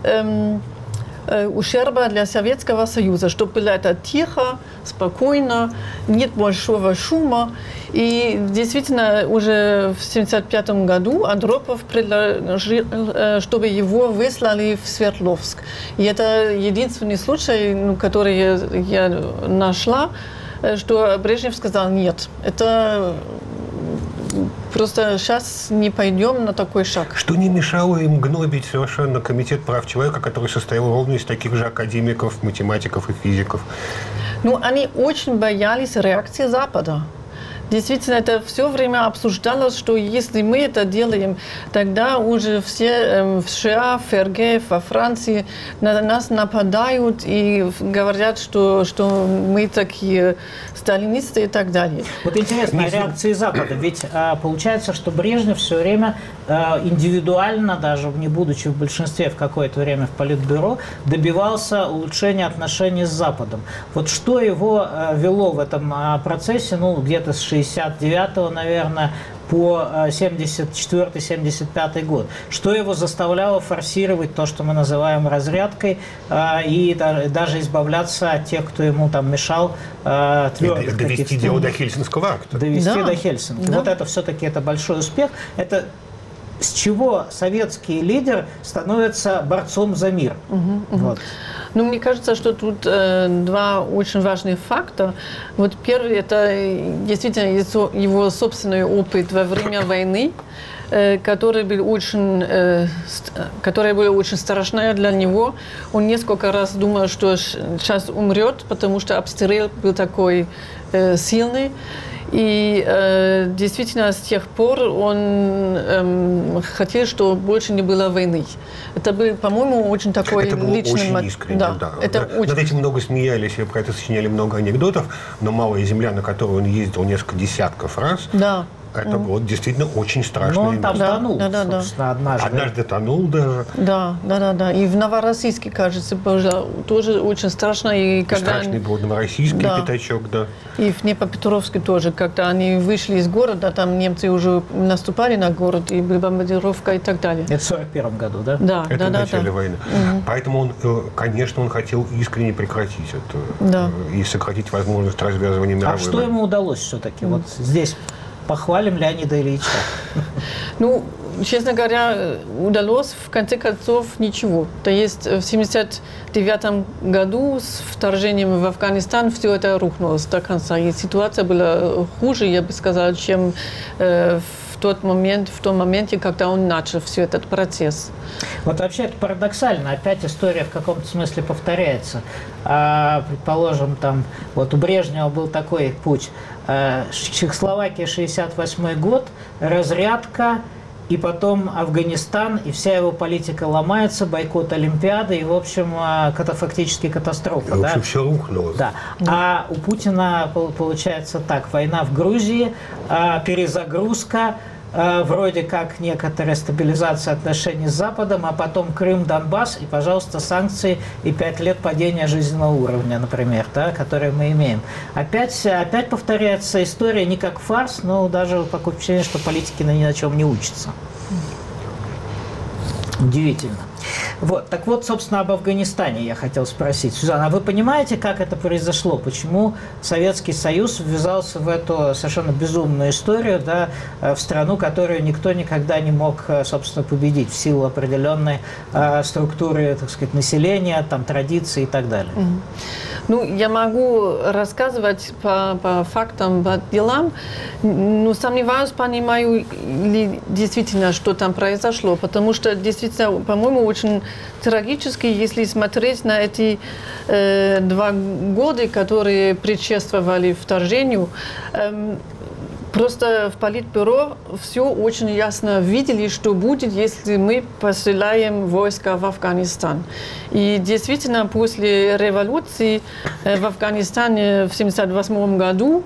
S2: ущерба для Советского Союза, чтобы было это тихо, спокойно, нет большого шума. И действительно, уже в 1975 году Андропов предложил, чтобы его выслали в Свердловск. И это единственный случай, который я нашла, что Брежнев сказал: нет, это просто сейчас не пойдем на такой шаг.
S3: Что не мешало им гнобить совершенно Комитет прав человека, который состоял ровно из таких же академиков, математиков и физиков?
S2: Ну, они очень боялись реакции Запада. Действительно, это все время обсуждалось, что если мы это делаем, тогда уже все в США, в ФРГ, во Франции на нас нападают и говорят, что мы такие сталинисты и так далее.
S1: Вот интересно, реакции Запада. Ведь получается, что Брежнев все время индивидуально, даже не будучи в большинстве в какое-то время в Политбюро, добивался улучшения отношений с Западом. Вот что его вело в этом процессе, ну, где-то с 69-го, наверное, по 74-75 год. Что его заставляло форсировать то, что мы называем разрядкой, и даже избавляться от тех, кто ему там мешал, твердых.
S3: Довести дело до Хельсинского акта.
S1: Довести до Хельсинки. Да. Вот это все-таки это большой успех. Это с чего советский лидер становится борцом за мир. Вот.
S2: Ну, мне кажется, что тут два очень важных факта. Вот первый – это действительно его собственный опыт во время войны, который был очень страшный для него. Он несколько раз думал, что сейчас умрет, потому что обстрел был такой сильный. И действительно, с тех пор он хотел, чтобы больше не было войны. Это был, по-моему, очень такой
S3: это было
S2: личный...
S3: очень искренне,
S2: да. Это
S3: Над этим много смеялись, и про это сочиняли много анекдотов, но «Малая земля», на которую он ездил несколько десятков раз,
S2: да.
S3: Это вот действительно очень страшно.
S1: Но он там тонул, собственно, однажды.
S3: Однажды тонул даже.
S2: Да. И в Новороссийске, кажется, тоже очень страшно. И
S3: страшный был Новороссийский пятачок, да.
S2: И в Днепропетровске тоже, когда они вышли из города, там немцы уже наступали на город, и была бомбардировка и так далее.
S1: Это в 1941 году, да?
S2: Да.
S3: Это в начале войны. Поэтому он, конечно, он хотел искренне прекратить это и сократить возможность развязывания мировой войны.
S1: А что ему удалось все-таки? Вот здесь похвалим Леонида Ильича.
S2: Ну, честно говоря, удалось в конце концов ничего. То есть в 1979 году с вторжением в Афганистан все это рухнулось до конца. И ситуация была хуже, я бы сказала, чем в том моменте, когда он начал все этот процесс.
S1: Вот вообще это парадоксально. Опять история в каком-то смысле повторяется. Предположим, там вот у Брежнева был такой путь. Чехословакия, 1968 год, разрядка, и потом Афганистан, и вся его политика ломается, бойкот Олимпиады, и, в общем, фактически катастрофа.
S3: В общем, все рухнуло.
S1: Да. А у Путина получается так: война в Грузии, перезагрузка, вроде как некоторая стабилизация отношений с Западом, а потом Крым, Донбасс, и, пожалуйста, санкции и 5 лет падения жизненного уровня, например, да, которые мы имеем. Опять повторяется история не как фарс, но даже такое впечатление, что политики ни на чем не учатся. Удивительно. Вот, так вот, собственно, об Афганистане я хотел спросить. Сюзанна, а вы понимаете, как это произошло? Почему Советский Союз ввязался в эту совершенно безумную историю, да, в страну, которую никто никогда не мог, собственно, победить в силу определенной структуры, так сказать, населения, там, традиций и так далее?
S2: Ну, я могу рассказывать по фактам, по делам, но сомневаюсь, понимаю ли действительно, что там произошло, потому что действительно, по-моему, очень трагически, если смотреть на эти 2 года, которые предшествовали вторжению. Просто в Политбюро все очень ясно видели, что будет, если мы посылаем войска в Афганистан. И действительно, после революции в Афганистане в 1978 году,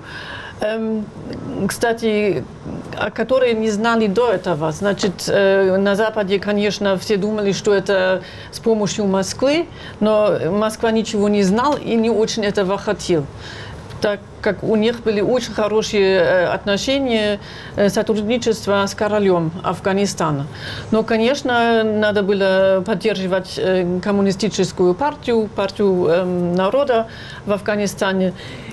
S2: кстати, о которой не знали до этого. Значит, на Западе, конечно, все думали, что это с помощью Москвы, но Москва ничего не знала и не очень этого хотела, так как у них были очень хорошие отношения, сотрудничество с королем Афганистана. Но, конечно, надо было поддерживать коммунистическую партию, партию народа в Афганистане.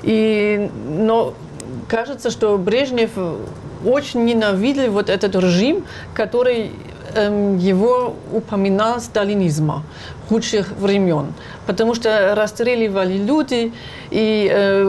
S2: Но кажется, что Брежнев очень ненавидел вот этот режим, который его упоминал сталинизма худших времен, потому что расстреливали люди, и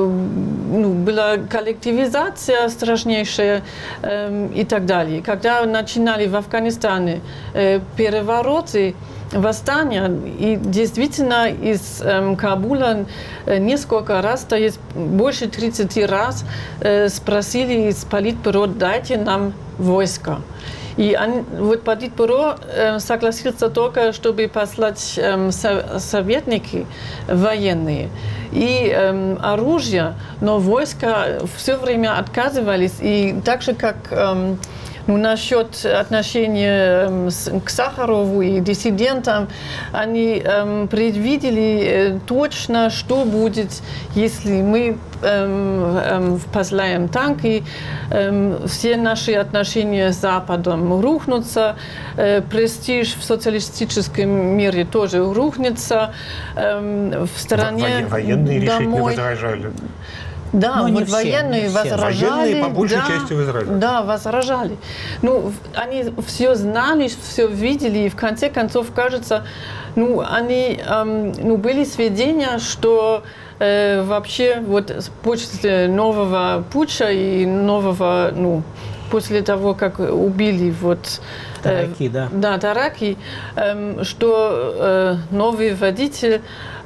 S2: была коллективизация страшнейшая и так далее. Когда начинали в Афганистане перевороты, восстания, и действительно из Кабула несколько раз, то есть больше 30 раз спросили из Политбюро: дайте нам войска. И вот Политбюро согласился только, чтобы послать советники военные и оружие, но войска все время отказывались. И так же, как насчет отношения к Сахарову и диссидентам, они предвидели точно, что будет, если мы посылаем танки, все наши отношения с Западом рухнутся, престиж в социалистическом мире тоже рухнется, в стране
S3: военные решительно
S2: домой.
S3: возражали.
S2: Да,
S1: но
S2: вот военные возражали.
S3: Военные по большей части возражали.
S2: Да, возражали. Ну, они все знали, все видели, и в конце концов, кажется, они, были сведения, что вообще вот после нового путча и нового, после того, как убили вот
S1: Тараки, да.
S2: Да, Тараки, что новый водитель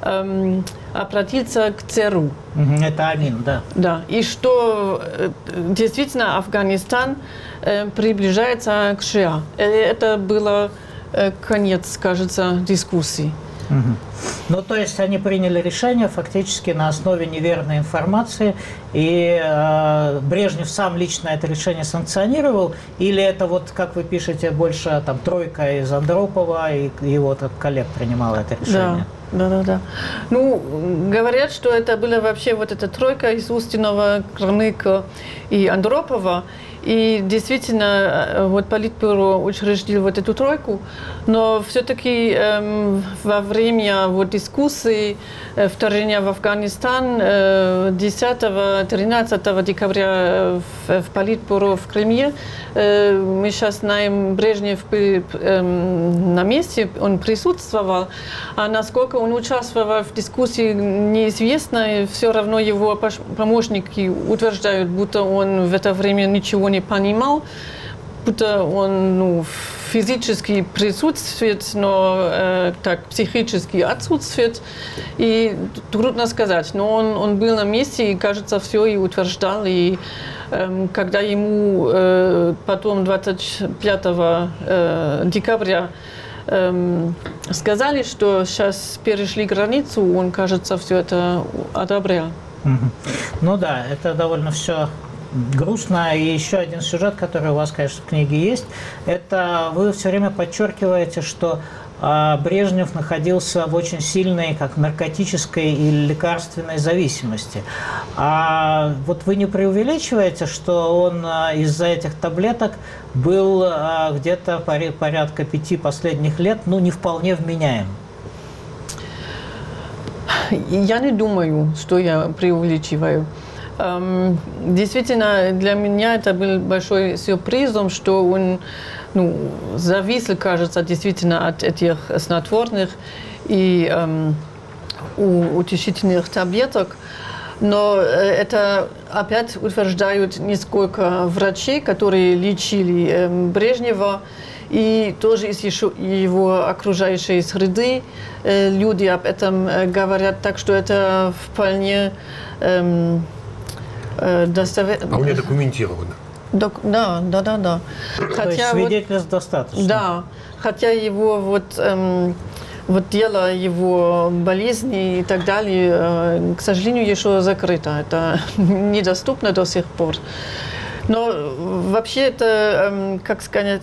S2: обратился к ЦРУ.
S1: Это Амин, да.
S2: Да, и что действительно Афганистан приближается к США. Это было конец, кажется, дискуссии.
S1: Ну, то есть они приняли решение фактически на основе неверной информации, и Брежнев сам лично это решение санкционировал, или это вот, как вы пишете, больше там тройка из Андропова и его коллег принимала это решение?
S2: Да. Говорят, что это была вообще вот эта тройка из Устинова, Крамыка и Андропова. И действительно, вот Политбюро учредил вот эту тройку, но все-таки во время вот дискуссий вторжения в Афганистан 10-13 декабря в Политбюро в Кремле, мы сейчас знаем, Брежнев был на месте, он присутствовал, а насколько он участвовал в дискуссии, неизвестно, и все равно его помощники утверждают, будто он в это время ничего не понимал, будто он физически присутствует, но так психически отсутствует. И трудно сказать, но он был на месте и, кажется, все и утверждал. И когда ему потом 25 декабря сказали, что сейчас перешли границу, он, кажется, все это одобрял.
S1: Ну да, это довольно все грустно. И еще один сюжет, который у вас, конечно, в книге есть, это вы все время подчеркиваете, что Брежнев находился в очень сильной как наркотической или лекарственной зависимости. А вот вы не преувеличиваете, что он из-за этих таблеток был где-то порядка 5 последних лет, ну, не вполне вменяем?
S2: Я не думаю, что я преувеличиваю. Действительно, для меня это был большой сюрпризом, что он зависел, кажется, действительно от этих снотворных и утешительных таблеток. Но это опять утверждают несколько врачей, которые лечили Брежнева, и тоже из его окружающей среды люди об этом говорят, так что это вполне достоверно.
S3: Вполне документировано.
S2: Да.
S1: То есть свидетельств достаточно.
S2: Да, хотя его вот дело его болезни и так далее, к сожалению, еще закрыто. Это недоступно до сих пор. Но вообще это, как сказать,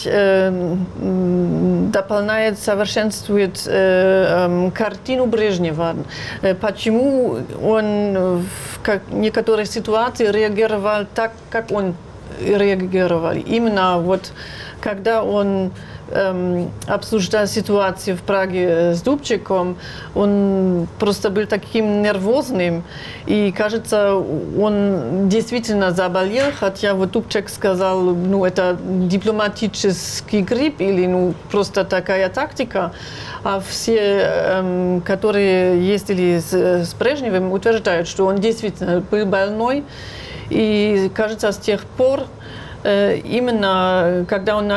S2: дополняет, совершенствует картину Брежнева. Почему он в некоторых ситуациях реагировал так, как он реагировал. Именно вот когда он обсуждал ситуацию в Праге с Дубчиком, он просто был таким нервозным, и, кажется, он действительно заболел, хотя вот Дубчик сказал, это дипломатический грипп или просто такая тактика, а все, которые ездили с Брежневым, утверждают, что он действительно был больной, и, кажется, с тех пор именно когда он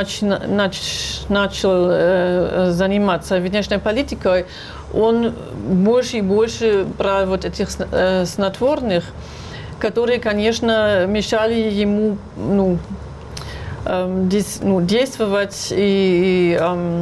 S2: начал заниматься внешней политикой, он больше и больше брал вот этих снотворных, которые, конечно, мешали ему действовать и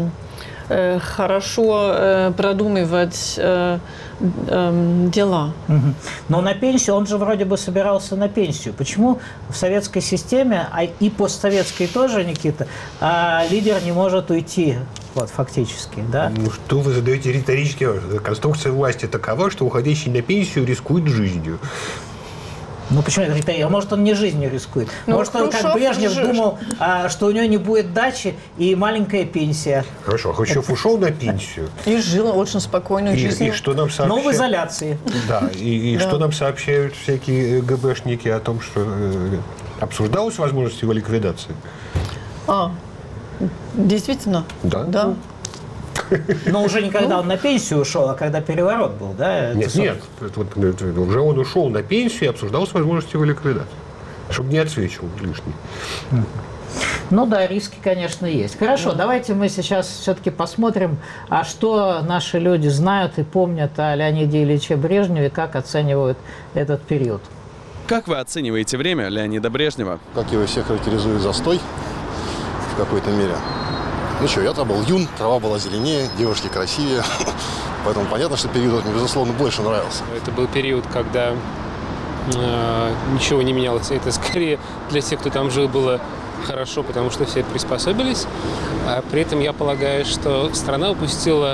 S2: хорошо продумывать дела.
S1: Но на пенсию, он же вроде бы собирался на пенсию. Почему в советской системе, а и постсоветской тоже, Никита, лидер не может уйти, вот, фактически, да?
S3: Что вы задаете риторический вопрос? Конструкция власти такова, что уходящий на пенсию рискует жизнью.
S1: Почему это риторически? А может, он не жизнью рискует? Может, он, как Брежнев, думал, что у него не будет дачи и маленькая пенсия.
S3: Хорошо, Хрущев ушел на пенсию.
S2: И жил очень спокойную жизнь.
S3: И что нам сообщают?
S1: Но в изоляции.
S3: Да, и что нам сообщают всякие ГБшники о том, что обсуждалась возможность его ликвидации?
S2: Действительно?
S3: Да.
S1: Но уже не когда он на пенсию ушел, а когда переворот был, да?
S3: Нет. Уже он ушел на пенсию и обсуждалась возможность его ликвидации. Чтобы не отсвечивал лишний.
S1: Риски, конечно, есть. Хорошо, давайте мы сейчас все-таки посмотрим, что наши люди знают и помнят о Леониде Ильиче Брежневе, как оценивают этот период.
S4: Как вы оцениваете время Леонида Брежнева?
S5: Как его все характеризует, застой в какой-то мере. Я-то был юн, трава была зеленее, девушки красивее. Поэтому понятно, что период мне, безусловно, больше нравился.
S6: Это был период, когда ничего не менялось. Это скорее для тех, кто там жил, было хорошо, потому что все приспособились. А при этом я полагаю, что страна упустила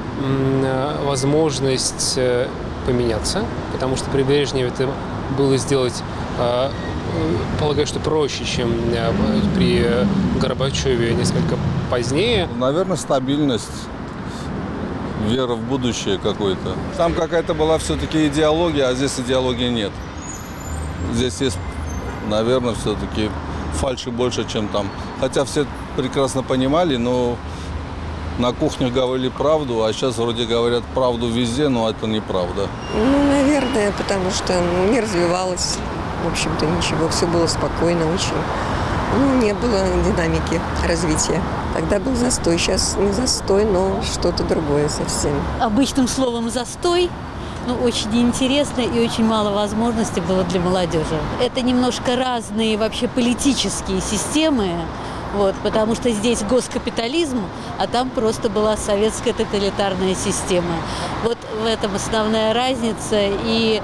S6: возможность поменяться, потому что при Брежневе это было сделать, полагаю, что проще, чем при Горбачеве несколько позднее.
S7: Наверное, стабильность, вера в будущее какое-то. Там какая-то была все-таки идеология, а здесь идеологии нет. Здесь есть, наверное, все-таки фальши больше, чем там. Хотя все прекрасно понимали, но на кухнях говорили правду, а сейчас вроде говорят правду везде, но это неправда.
S8: Наверное, потому что не развивалось, в общем-то, ничего. Все было спокойно очень. Не было динамики развития. Тогда был застой, сейчас не застой, но что-то другое совсем.
S9: Обычным словом «застой» очень интересно и очень мало возможностей было для молодежи. Это немножко разные вообще политические системы, потому что здесь госкапитализм, а там просто была советская тоталитарная система. В этом основная разница. И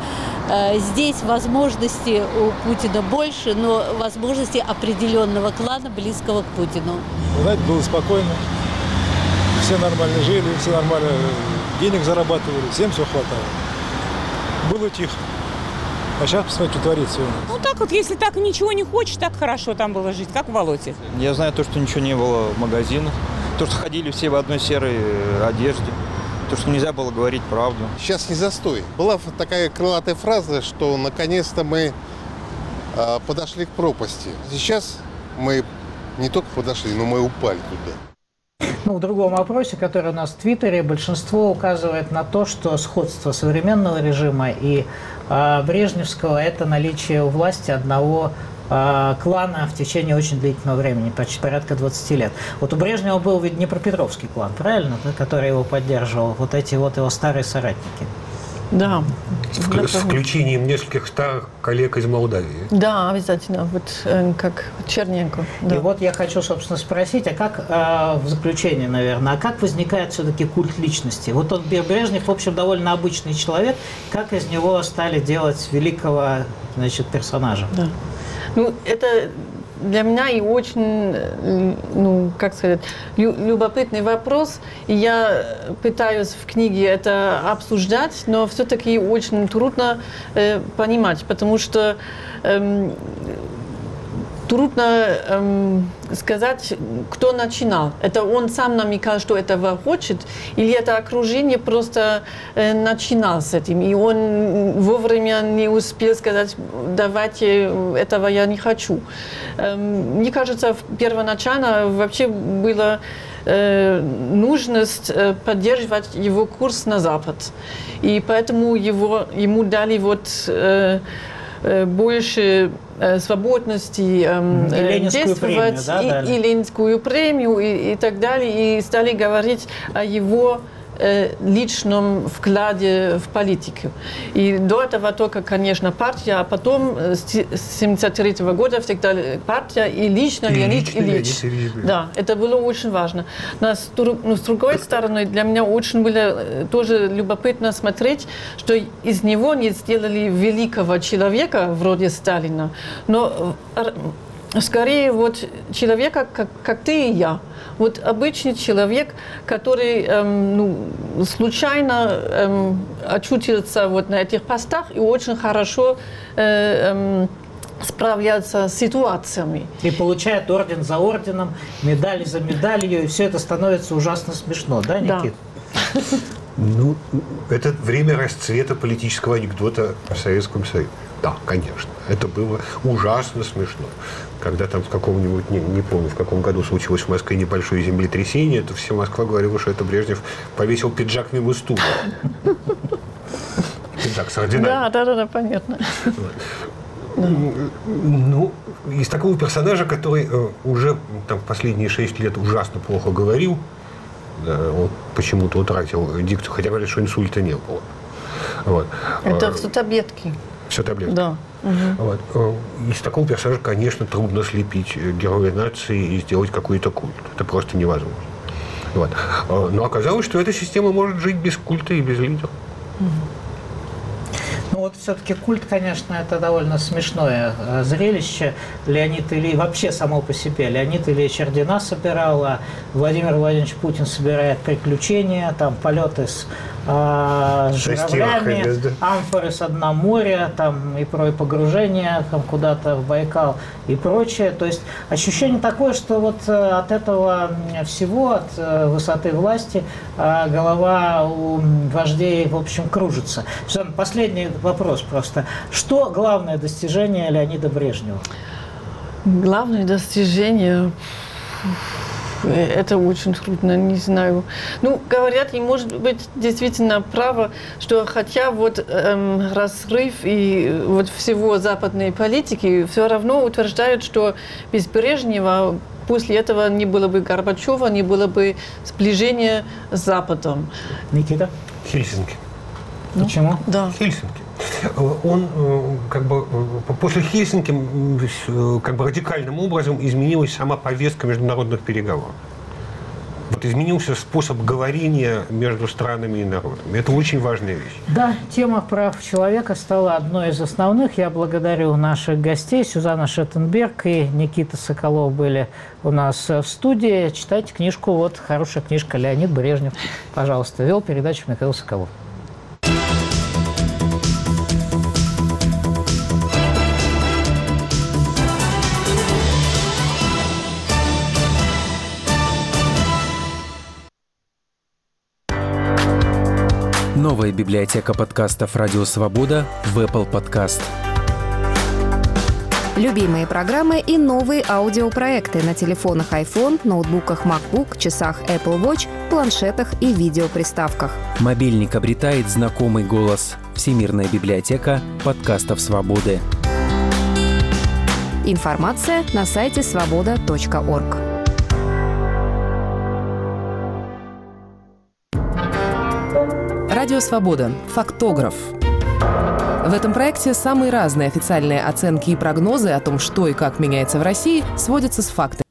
S9: Здесь возможности у Путина больше, но возможности определенного клана, близкого к Путину.
S10: Знаете, было спокойно. Все нормально жили, все нормально денег зарабатывали, всем все хватало. Было тихо. А сейчас посмотрите, что творится.
S11: Ну так вот, если так ничего не хочешь, так хорошо там было жить, как в Володе.
S12: Я знаю то, что ничего не было в магазинах, то, что ходили все в одной серой одежде, то, что нельзя было говорить правду.
S13: Сейчас не застой. Была такая крылатая фраза, что наконец-то мы подошли к пропасти. Сейчас мы не только подошли, но мы упали туда.
S1: Ну, в другом опросе, который у нас в Твиттере, большинство указывает на то, что сходство современного режима и брежневского – это наличие у власти одного клана в течение очень длительного времени, почти порядка 20 лет. Вот у Брежнева был ведь Днепропетровский клан, правильно, который его поддерживал, вот эти вот его старые соратники.
S2: Да.
S3: С включением нескольких старых коллег из Молдавии.
S2: Да, обязательно. Вот как Черненко. Да.
S1: И вот я хочу, собственно, спросить, а как, в заключение, наверное, а как возникает все-таки культ личности? Вот он, Брежнев, в общем, довольно обычный человек. Как из него стали делать великого, значит, персонажа?
S2: Да. Ну, это для меня и очень, ну, как сказать, любопытный вопрос. И я пытаюсь в книге это обсуждать, но все-таки очень трудно понимать, потому что трудно сказать, кто начинал. Это он сам намекал, что этого хочет, или это окружение просто начинал с этим. И он вовремя не успел сказать, давайте, этого я не хочу. Мне кажется, первоначально вообще была нужность поддерживать его курс на Запад. И поэтому ему дали вот больше свободности действовать, и Ленинскую премию, и так далее, и стали говорить о его личном вкладе в политику. И до этого только, конечно, партия, а потом с 1973 года всегда партия и лично Леонид Ильич. Да, это было очень важно. Но с другой стороны, для меня очень было тоже любопытно смотреть, что из него не сделали великого человека, вроде Сталина, но скорее вот человека, как ты и я. Вот обычный человек, который случайно очутился вот на этих постах и очень хорошо справляться с ситуациями.
S1: И получает орден за орденом, медаль за медалью, и все это становится ужасно смешно, да, Никита?
S2: Да.
S3: Ну, это время расцвета политического анекдота в Советском Союзе. Да, конечно. Это было ужасно смешно. Когда там в каком-нибудь, не помню, в каком году случилось в Москве небольшое землетрясение, то вся Москва говорила, что это Брежнев повесил пиджак мимо стула. Пиджак с орденами.
S2: Да, понятно.
S3: Ну, из такого персонажа, который уже там последние 6 лет ужасно плохо говорил, он почему-то утратил дикцию, хотя говорят, что инсульта не было. Вот.
S2: Это все таблетки.
S3: Все таблетки.
S2: Да.
S3: Вот. Из такого персонажа, конечно, трудно слепить героя нации и сделать какой-то культ. Это просто невозможно. Вот. Но оказалось, что эта система может жить без культа и без лидера.
S1: Ну вот все-таки культ, конечно, это довольно смешное зрелище. Леонид Ильич, вообще само по себе, Леонид Ильич ордена собирал, а Владимир Владимирович Путин собирает приключения, там полеты с журавлями, амфоры с дна моря, там и погружение там, куда-то в Байкал и прочее. То есть ощущение такое, что вот от этого всего, от высоты власти, голова у вождей, в общем, кружится. Последний вопрос просто. Что главное достижение Леонида Брежнева?
S2: Главное достижение... Это очень трудно, не знаю. Ну, говорят, и может быть действительно право, что хотя вот разрыв и вот всего западной политики все равно утверждают, что без Брежнева после этого не было бы Горбачева, не было бы сближения с Западом.
S1: Никита?
S3: Хельсинки.
S1: Почему?
S2: Да.
S3: Хельсинки. Он как бы после Хельсинки как бы радикальным образом изменилась сама повестка международных переговоров. Вот изменился способ говорения между странами и народами. Это очень важная вещь.
S1: Да, тема прав человека стала одной из основных. Я благодарю наших гостей. Сюзанна Шеттенберг и Никита Соколов были у нас в студии. Читайте книжку. Вот хорошая книжка «Леонид Брежнев». Пожалуйста, вел передачу Михаил Соколов.
S14: Новая библиотека подкастов «Радио Свобода» в Apple Podcast.
S15: Любимые программы и новые аудиопроекты на телефонах iPhone, ноутбуках MacBook, часах Apple Watch, планшетах и видеоприставках.
S14: Мобильник обретает знакомый голос. Всемирная библиотека подкастов «Свободы».
S15: Информация на сайте svoboda.org.
S16: Радио «Свобода». Фактограф. В этом проекте самые разные официальные оценки и прогнозы о том, что и как меняется в России, сводятся с фактами.